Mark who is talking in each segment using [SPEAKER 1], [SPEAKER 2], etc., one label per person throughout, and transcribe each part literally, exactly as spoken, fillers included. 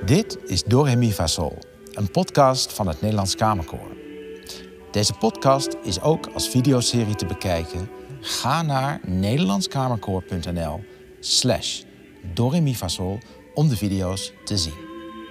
[SPEAKER 1] Dit is Do Re Mi Fa Sol, een podcast van het Nederlands Kamerkoor. Deze podcast is ook als videoserie te bekijken. Ga naar nederlandskamerkoor.nl slash Do Re Mi Fa Sol om de video's te zien.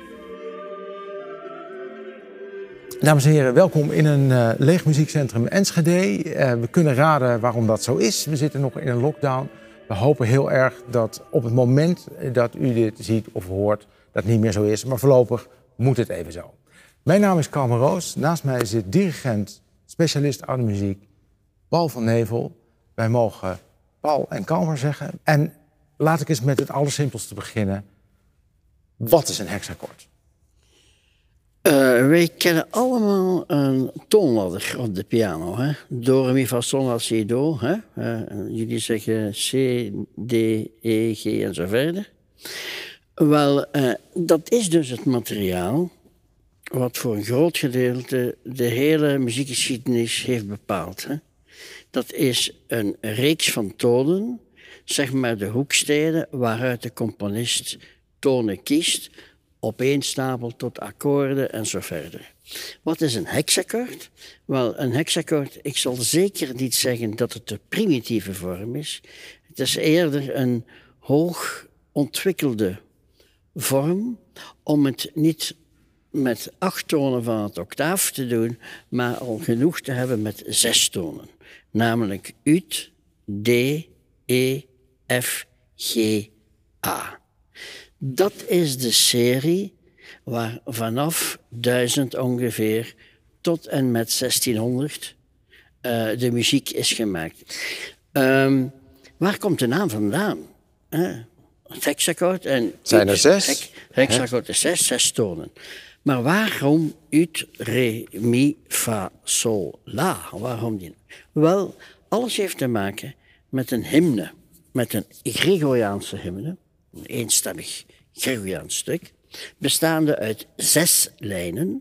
[SPEAKER 1] Dames en heren, welkom in een uh, leeg muziekcentrum Enschede. Uh, we kunnen raden waarom dat zo is. We zitten nog in een lockdown. We hopen heel erg dat op het moment dat u dit ziet of hoort, dat niet meer zo is. Maar voorlopig moet het even zo. Mijn naam is Kalmer Roos. Naast mij zit dirigent, specialist oude muziek, Paul van Nevel. Wij mogen Paul en Kalmer zeggen. En laat ik eens met het allersimpelste beginnen. Wat is een hexakkoord?
[SPEAKER 2] Uh, wij kennen allemaal een toonladder op de piano. Hè? Do, re, mi, fa, sol, la, si, do. Hè? Uh, jullie zeggen C, D, E, G en zo verder. Wel, uh, dat is dus het materiaal wat voor een groot gedeelte de hele muziekgeschiedenis heeft bepaald. Hè? Dat is een reeks van tonen, zeg maar de hoeksteden waaruit de componist tonen kiest, opeenstapelt tot akkoorden en zo verder. Wat is een hexakkoord? Wel, een hexakkoord, ik zal zeker niet zeggen dat het de primitieve vorm is. Het is eerder een hoog ontwikkelde vorm om het niet met acht tonen van het octaaf te doen, maar al genoeg te hebben met zes tonen. Namelijk ut, D, E, F, G, A. Dat is de serie waar vanaf duizend ongeveer tot en met zestienhonderd uh, de muziek is gemaakt. Um, waar komt de naam vandaan? Uh, het hexakkoord. En
[SPEAKER 1] zijn er zes?
[SPEAKER 2] Hex, hexakkoord is zes, zes tonen. Maar waarom ut, re, mi, fa, sol, la? Waarom die? Wel, alles heeft te maken met een hymne, met een Gregoriaanse hymne. Een eenstemmig Gregoriaans stuk, bestaande uit zes lijnen.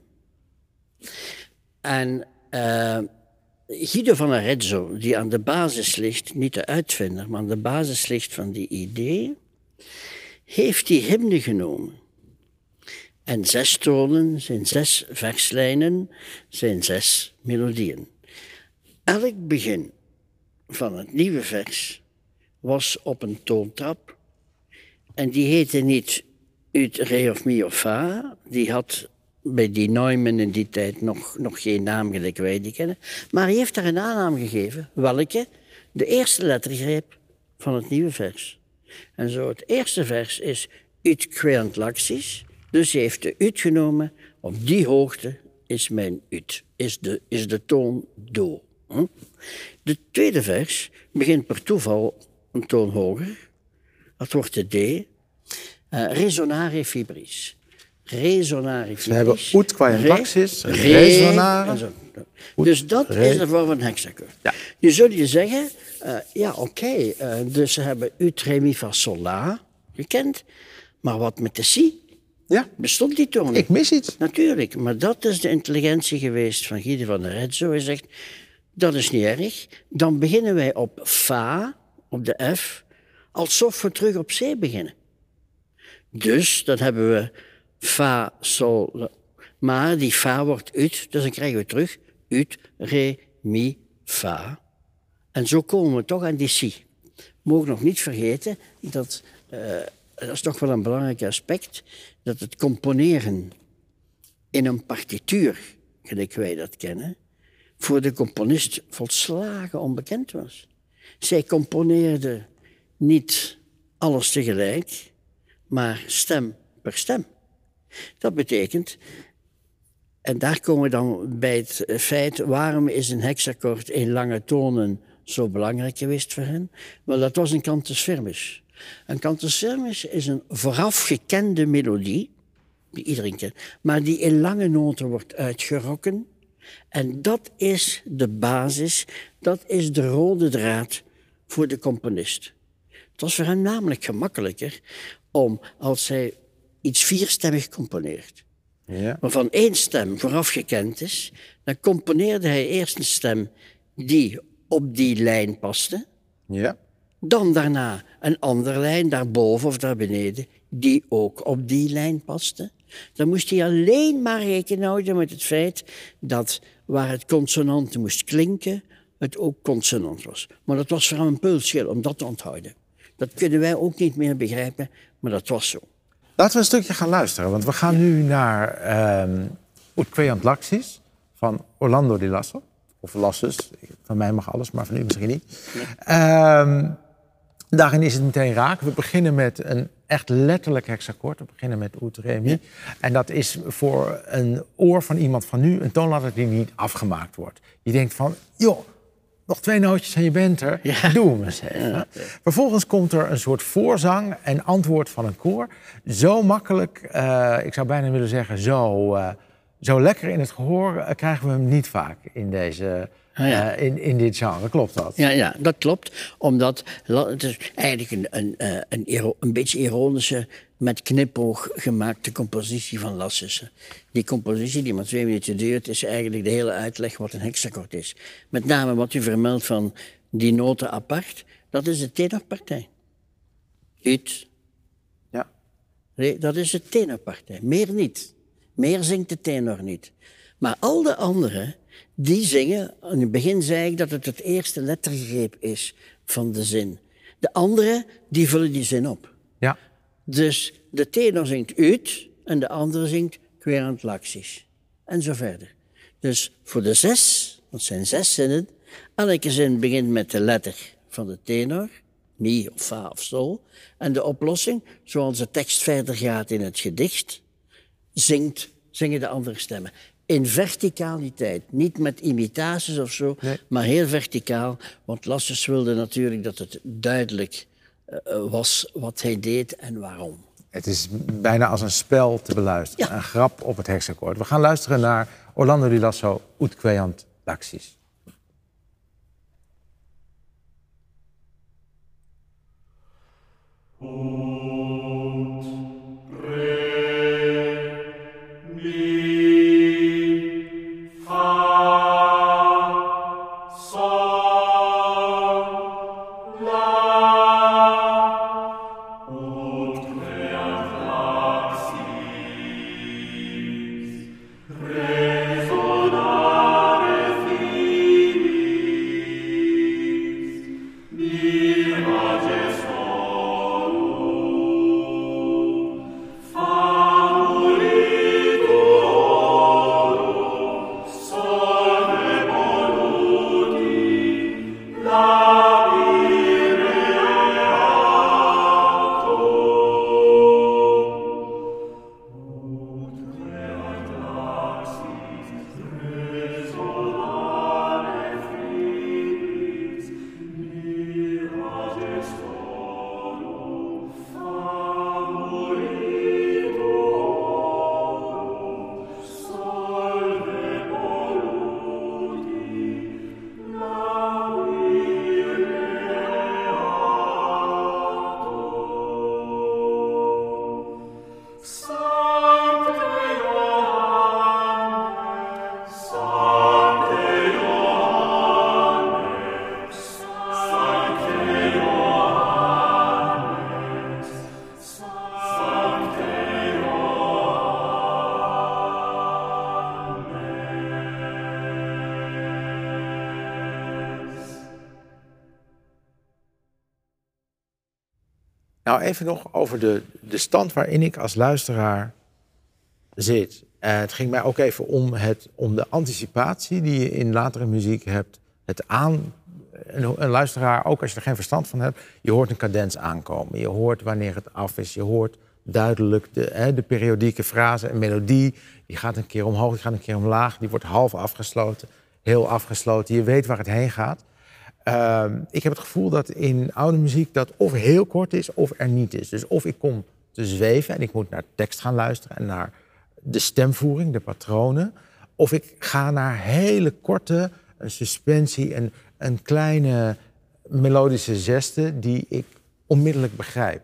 [SPEAKER 2] En uh, Guido van Arezzo, die aan de basis ligt, niet de uitvinder, maar aan de basis ligt van die idee, heeft die hymne genomen. En zes tonen zijn zes verslijnen, zijn zes melodieën. Elk begin van het nieuwe vers was op een toontrap. En die heette niet ut, re of mi of fa. Die had bij die Neumann in die tijd nog, nog geen naam gelijk wij die kennen. Maar hij heeft daar een aannaam gegeven. Welke? De eerste lettergreep van het nieuwe vers. En zo het eerste vers is ut queant laxis. Dus hij heeft de ut genomen. Op die hoogte is mijn ut. Is de, is de toon do. Hm? De tweede vers begint per toeval een toon hoger. Dat wordt de D. Uh, resonare fibris. Resonare fibris.
[SPEAKER 1] We hebben ut quae laxis,
[SPEAKER 2] re,
[SPEAKER 1] resonare.
[SPEAKER 2] Dus dat
[SPEAKER 1] re.
[SPEAKER 2] is de vorm van een hexakkoord.
[SPEAKER 1] Ja.
[SPEAKER 2] Nu zul je zeggen, uh, ja oké, okay, uh, dus ze hebben ut, re, mi, fa, sol, la gekend. Maar wat met de si?
[SPEAKER 1] Ja.
[SPEAKER 2] Bestond die toon?
[SPEAKER 1] Ik mis iets.
[SPEAKER 2] Natuurlijk, maar dat is de intelligentie geweest van Guido van Arezzo. Hij zegt, dat is niet erg. Dan beginnen wij op fa, op de F, alsof we terug op C beginnen. Dus dan hebben we fa, sol, maar die fa wordt ut, dus dan krijgen we terug ut, re, mi, fa. En zo komen we toch aan die si. We mogen nog niet vergeten, dat, uh, dat is toch wel een belangrijk aspect, dat het componeren in een partituur, gelijk wij dat kennen, voor de componist volslagen onbekend was. Zij componeerde niet alles tegelijk, maar stem per stem. Dat betekent, en daar komen we dan bij het feit, waarom is een hexakkoord in lange tonen zo belangrijk geweest voor hen? Wel, dat was een cantus firmus. Een cantus firmus is een vooraf gekende melodie, die iedereen kent, maar die in lange noten wordt uitgerokken. En dat is de basis, dat is de rode draad voor de componist. Het was voor hem namelijk gemakkelijker om, als hij iets vierstemmig componeert, ja, waarvan één stem vooraf gekend is, dan componeerde hij eerst een stem die op die lijn paste.
[SPEAKER 1] Ja.
[SPEAKER 2] Dan daarna een andere lijn, daarboven of daar beneden, die ook op die lijn paste. Dan moest hij alleen maar rekening houden met het feit dat waar het consonant moest klinken, het ook consonant was. Maar dat was vooral een pulsschil om dat te onthouden. Dat kunnen wij ook niet meer begrijpen, maar dat was zo.
[SPEAKER 1] Laten we een stukje gaan luisteren, want we gaan nu naar uh, Ut Queant Laxis van Orlando di Lasso. Of Lassus, van mij mag alles, maar van u misschien niet. Nee. Uh, daarin is het meteen raak. We beginnen met een echt letterlijk hexakkoord. We beginnen met Ut Re Mi. Ja. En dat is voor een oor van iemand van nu een toonladder die niet afgemaakt wordt. Je denkt van, joh, nog twee nootjes en je bent er. Ja. Doe hem eens even. Ja. Vervolgens komt er een soort voorzang en antwoord van een koor. Zo makkelijk, uh, ik zou bijna willen zeggen, zo, uh, zo lekker in het gehoor uh, krijgen we hem niet vaak in, deze, uh, ja. in, in dit genre. Klopt dat?
[SPEAKER 2] Ja, ja, dat klopt. Omdat het is eigenlijk een, een, een, een beetje ironische, met knipoog gemaakte compositie van Lassussen. Die compositie, die maar twee minuten duurt, is eigenlijk de hele uitleg wat een hexakkoord is. Met name wat u vermeldt van die noten apart, dat is de tenorpartij. Ut.
[SPEAKER 1] Ja.
[SPEAKER 2] Nee, dat is de tenorpartij. Meer niet. Meer zingt de tenor niet. Maar al de anderen, die zingen, in het begin zei ik dat het het eerste lettergreep is van de zin. De anderen, die vullen die zin op.
[SPEAKER 1] Ja.
[SPEAKER 2] Dus de tenor zingt ut en de andere zingt Queant Laxis. En zo verder. Dus voor de zes, dat zijn zes zinnen, elke zin begint met de letter van de tenor, mi of fa of sol. En de oplossing, zoals de tekst verder gaat in het gedicht, zingt, zingen de andere stemmen. In verticaliteit, niet met imitaties of zo, nee. Maar heel verticaal. Want Lassus wilde natuurlijk dat het duidelijk uh, was wat hij deed en waarom.
[SPEAKER 1] Het is bijna als een spel te beluisteren, ja. Een grap op het hexakkoord. We gaan luisteren naar Orlando di Lasso, Ut Queant Laxis. Nou, even nog over de, de stand waarin ik als luisteraar zit. Uh, het ging mij ook even om, het, om de anticipatie die je in latere muziek hebt. Het aan, een, een luisteraar, ook als je er geen verstand van hebt, je hoort een cadens aankomen. Je hoort wanneer het af is. Je hoort duidelijk de, hè, de periodieke frase, een melodie. Die gaat een keer omhoog, die gaat een keer omlaag. Die wordt half afgesloten, heel afgesloten. Je weet waar het heen gaat. Uh, ik heb het gevoel dat in oude muziek dat of heel kort is of er niet is. Dus of ik kom te zweven en ik moet naar tekst gaan luisteren en naar de stemvoering, de patronen. Of ik ga naar hele korte een suspensie, een, een kleine melodische geste die ik onmiddellijk begrijp.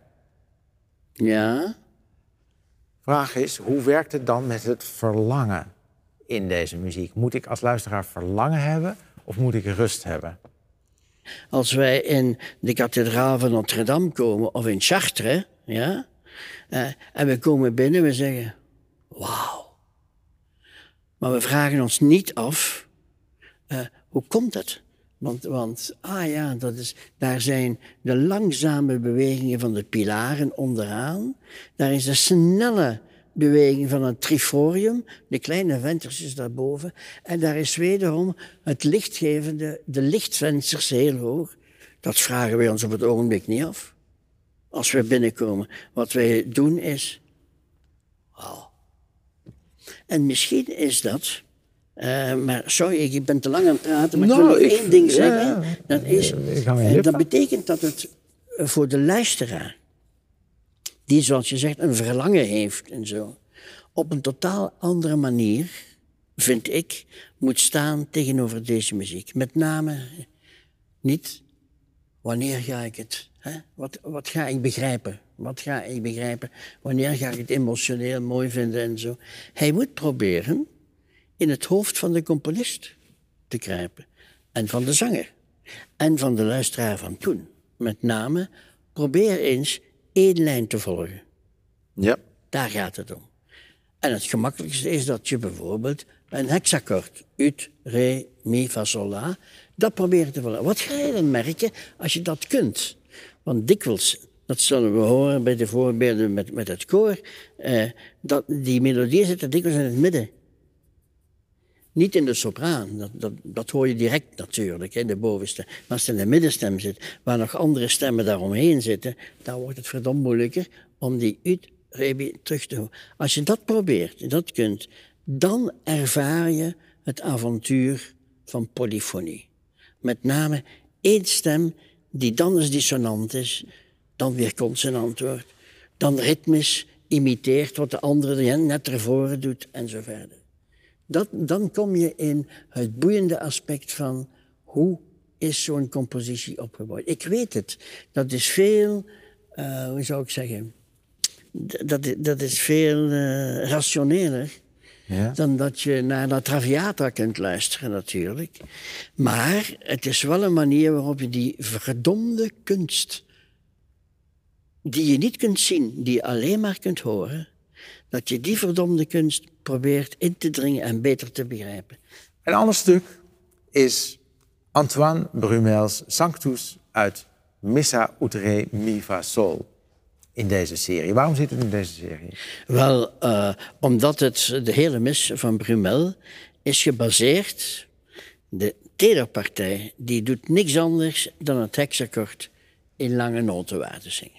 [SPEAKER 2] Ja.
[SPEAKER 1] Vraag is, hoe werkt het dan met het verlangen in deze muziek? Moet ik als luisteraar verlangen hebben of moet ik rust hebben?
[SPEAKER 2] Als wij in de kathedraal van Notre-Dame komen of in Chartres, ja, uh, en we komen binnen, we zeggen, Wauw. Maar we vragen ons niet af, uh, hoe komt het? Want, want, ah ja, dat is, daar zijn de langzame bewegingen van de pilaren onderaan. Daar is de snelle beweging van het triforium, de kleine ventersjes daarboven. En daar is wederom het lichtgevende, de lichtvensters heel hoog. Dat vragen wij ons op het ogenblik niet af. Als we binnenkomen. Wat wij doen is... Wow. En misschien is dat... Uh, maar sorry, ik ben te lang aan het praten, maar nou, ik wil nog ik, één ding zeggen. Ja, ja. Dat, is, uh, dat betekent dat het uh, voor de luisteraar, die zoals je zegt een verlangen heeft en zo, op een totaal andere manier, vind ik, moet staan tegenover deze muziek. Met name niet, wanneer ga ik het, hè? Wat, wat ga ik begrijpen? Wat ga ik begrijpen? Wanneer ga ik het emotioneel mooi vinden en zo? Hij moet proberen in het hoofd van de componist te kruipen. En van de zanger. En van de luisteraar van toen. Met name, probeer eens één lijn te volgen.
[SPEAKER 1] Ja.
[SPEAKER 2] Daar gaat het om. En het gemakkelijkste is dat je bijvoorbeeld een hexakkoord, ut, re, mi, fa, sol, la, dat probeert te volgen. Wat ga je dan merken als je dat kunt? Want dikwijls, dat zullen we horen bij de voorbeelden met, met het koor, eh, dat die melodie zit er dikwijls in het midden. Niet in de sopraan, dat, dat, dat hoor je direct natuurlijk, hè, de bovenstem. Maar als het in de middenstem zit, waar nog andere stemmen daaromheen zitten, dan wordt het verdomd moeilijker om die ut, re, terug te horen. Als je dat probeert, dat kunt, dan ervaar je het avontuur van polyfonie. Met name één stem die dan eens dissonant is, dan weer consonant wordt, dan ritmisch imiteert wat de andere net ervoor doet en zo verder. Dat, dan kom je in het boeiende aspect van hoe is zo'n compositie opgebouwd. Ik weet het, dat is veel, uh, hoe zou ik zeggen, dat, dat is veel uh, rationeler ja. dan dat je naar La Traviata kunt luisteren natuurlijk. Maar het is wel een manier waarop je die verdomde kunst, die je niet kunt zien, die je alleen maar kunt horen, dat je die verdomde kunst probeert in te dringen en beter te begrijpen.
[SPEAKER 1] Een ander stuk is Antoine Brumel's Sanctus uit Missa ut re mi fa sol in deze serie. Waarom zit het in deze serie?
[SPEAKER 2] Wel, uh, omdat het, de hele mis van Brumel is gebaseerd, de tederpartij, die doet niks anders dan het hexakkoord in lange notenwaarden zingen.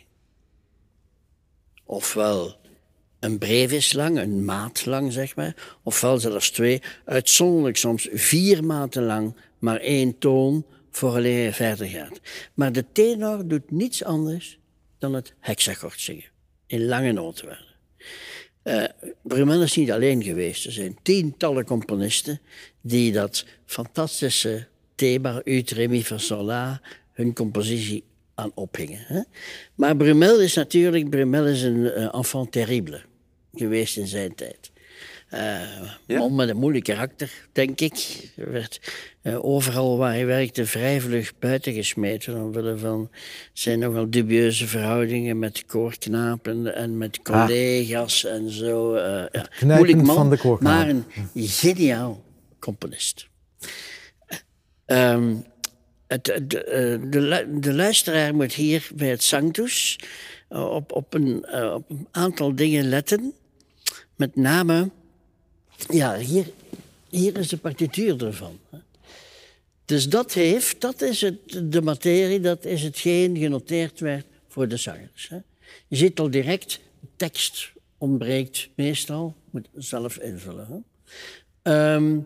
[SPEAKER 2] Ofwel een brevis lang, een maat lang, zeg maar. Ofwel zelfs twee, uitzonderlijk soms vier maten lang, maar één toon vooraleer je verder gaat. Maar de tenor doet niets anders dan het hexakkoord zingen, in lange notenwaarden. Uh, Brumel is niet alleen geweest. Er zijn tientallen componisten die dat fantastische thema, ut, re, mi, fa, sol, la, hun compositie aan ophingen. Hè? Maar Brumel is natuurlijk, Brumel is een uh, enfant terrible geweest in zijn tijd. Uh, ja? Man met een moeilijk karakter, denk ik. Er werd uh, overal waar hij werkte vrij vlug buitengesmeten omwille van zijn nogal dubieuze verhoudingen met koorknapen en met collega's ah. en zo. Uh, ja. Moeilijk man, van de maar een geniaal componist. Uh, um, het, de, de, de luisteraar moet hier bij het Sanctus uh, op, op, een, uh, op een aantal dingen letten. Met name, ja, hier, hier is de partituur ervan. Dus dat heeft, dat is het, de materie, dat is hetgeen genoteerd werd voor de zangers. Je ziet al direct, tekst ontbreekt meestal, moet zelf invullen. Um,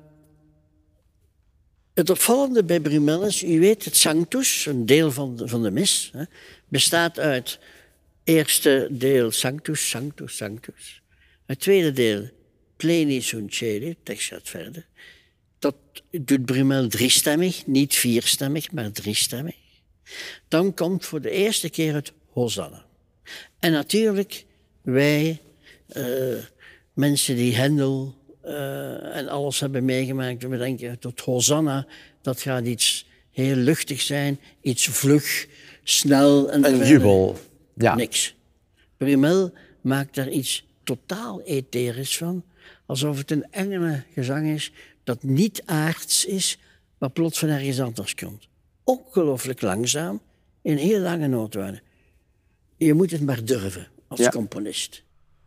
[SPEAKER 2] het opvallende bij Brumel is, u weet, het Sanctus, een deel van de, van de mis, hè, bestaat uit eerste deel Sanctus, Sanctus, Sanctus. Het tweede deel, Pleni sunt caeli, tekst gaat verder. Dat doet Brumel driestemmig, niet vierstemmig, maar driestemmig. Dan komt voor de eerste keer het Hosanna. En natuurlijk, wij, uh, mensen die Hendel uh, en alles hebben meegemaakt, we denken tot Hosanna, dat gaat iets heel luchtig zijn, iets vlug, snel en
[SPEAKER 1] een jubel. Ja.
[SPEAKER 2] Niks. Brumel maakt daar iets totaal etherisch van. Alsof het een engelengezang is dat niet aards is, maar plots van ergens anders komt. Ongelooflijk langzaam, in heel lange nootwoorden. Je moet het maar durven als ja. componist.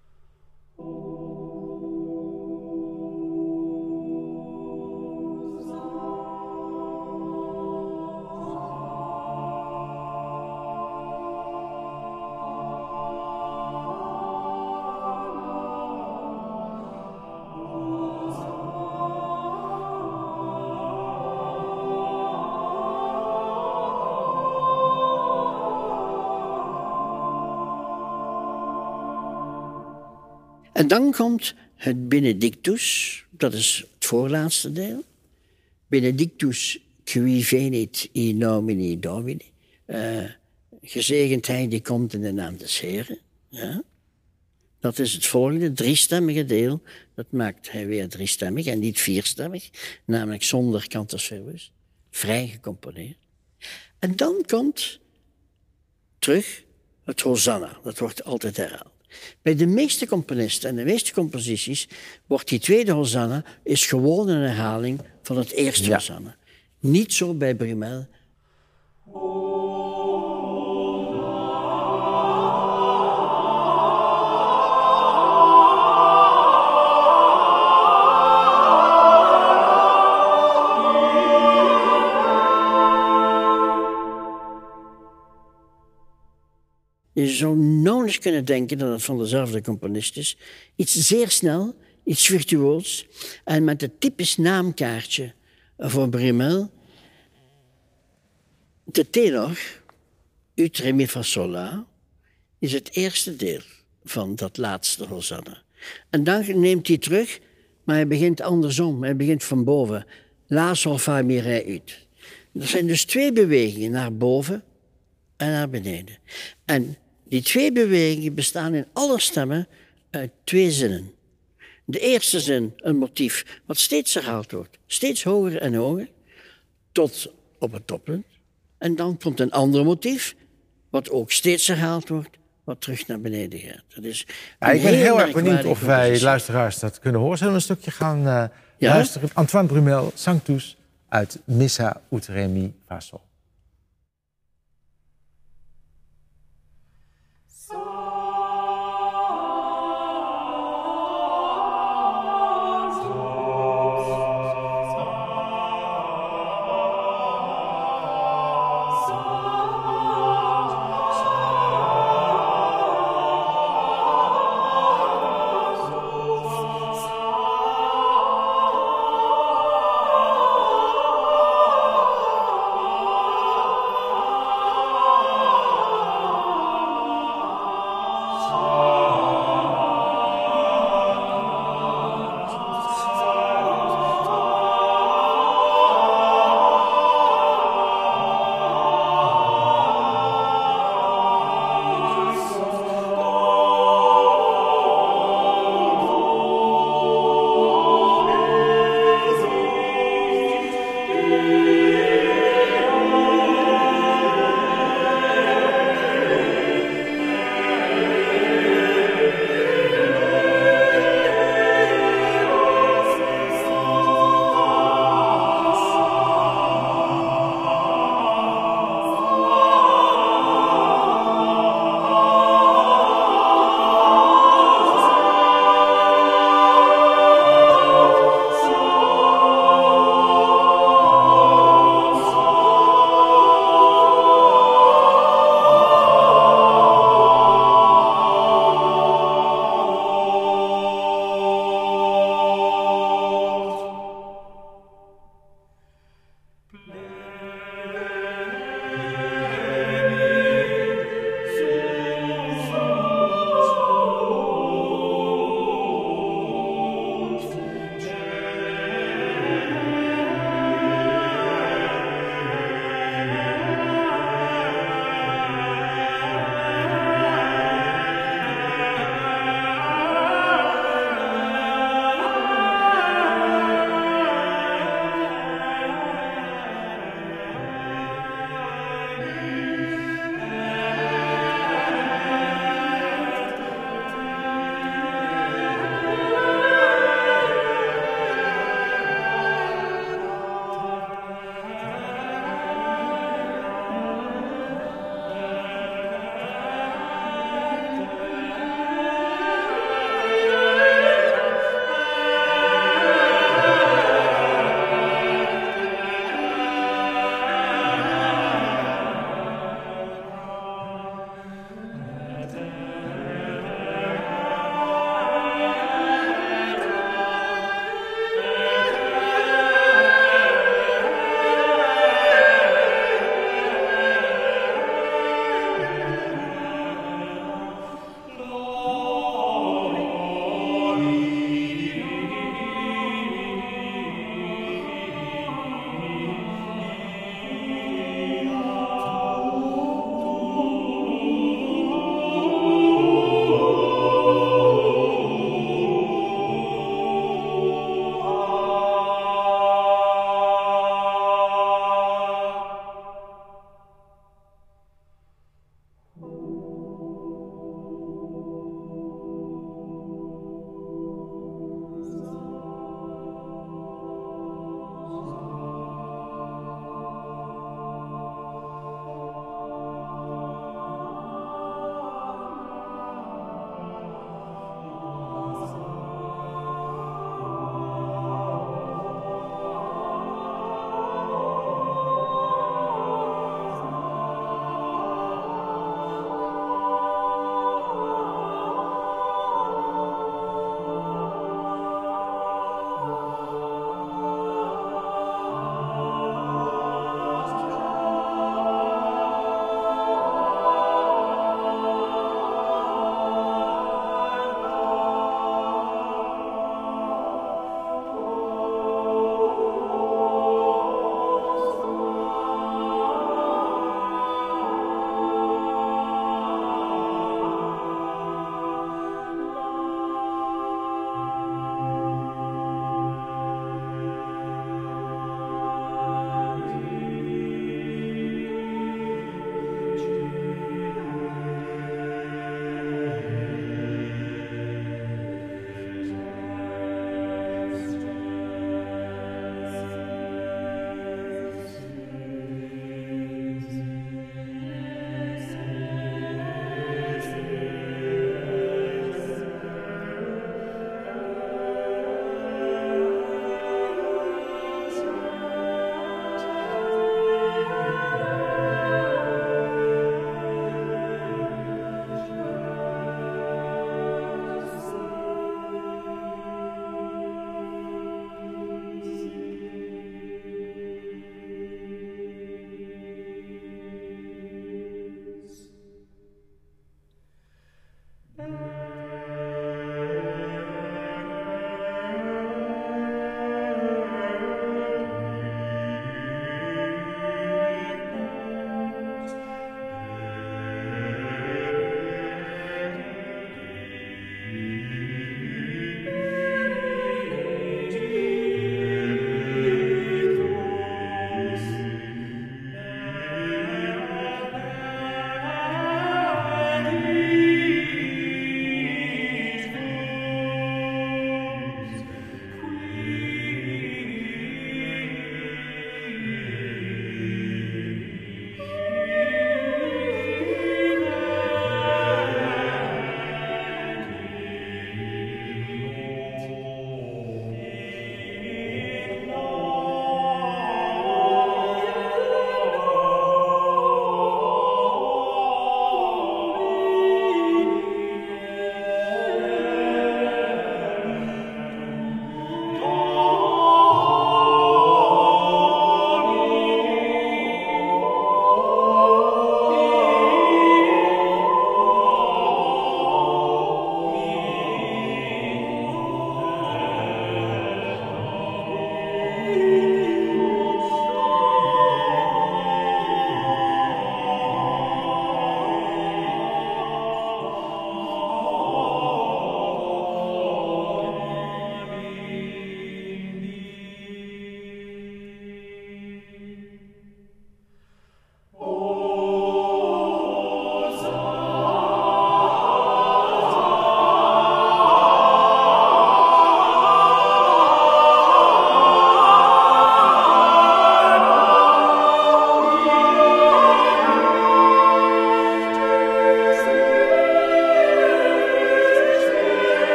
[SPEAKER 2] En dan komt het Benedictus, dat is het voorlaatste deel. Benedictus qui venit in nomine Domini. Uh, gezegend hij die komt in de naam des Heren. Ja. Dat is het volgende, driestemmige deel. Dat maakt hij weer driestemmig en niet vierstemmig. Namelijk zonder cantus firmus. Vrij gecomponeerd. En dan komt terug het Hosanna. Dat wordt altijd herhaald. Bij de meeste componisten en de meeste composities wordt die tweede Hosanna is gewoon een herhaling van het eerste ja. Hosanna. Niet zo bij Brumel. Je zou nauwelijks kunnen denken dat het van dezelfde componist is. Iets zeer snel, iets virtuoos. En met het typisch naamkaartje voor Brumel. De tenor, ut re mi fa sol la, is het eerste deel van dat laatste Hosanna. En dan neemt hij terug, maar hij begint andersom. Hij begint van boven. La sol fa mi re ut. Er zijn dus twee bewegingen, naar boven en naar beneden. En die twee bewegingen bestaan in alle stemmen uit twee zinnen. De eerste zin, een motief, wat steeds herhaald wordt. Steeds hoger en hoger, tot op het toppunt. En dan komt een ander motief, wat ook steeds herhaald wordt, wat terug naar beneden gaat. Dat is
[SPEAKER 1] ja, ik ben heel, heel erg benieuwd of wij luisteraars dat kunnen horen. Zullen we een stukje gaan uh, ja? luisteren? Antoine Brumel, Sanctus uit Missa ut re mi fa sol.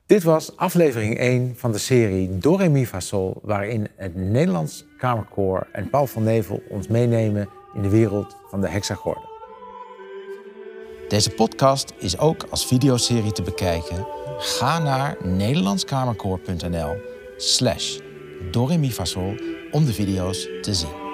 [SPEAKER 1] Dit was aflevering één van de serie Do Re Mi Fa Sol, waarin het Nederlands Kamerkoor en Paul van Nevel ons meenemen in de wereld van de hexagorden. Deze podcast is ook als videoserie te bekijken. Ga naar nederlandskamerkoor punt n l slash Do Re Mi Fa Sol om de video's te zien.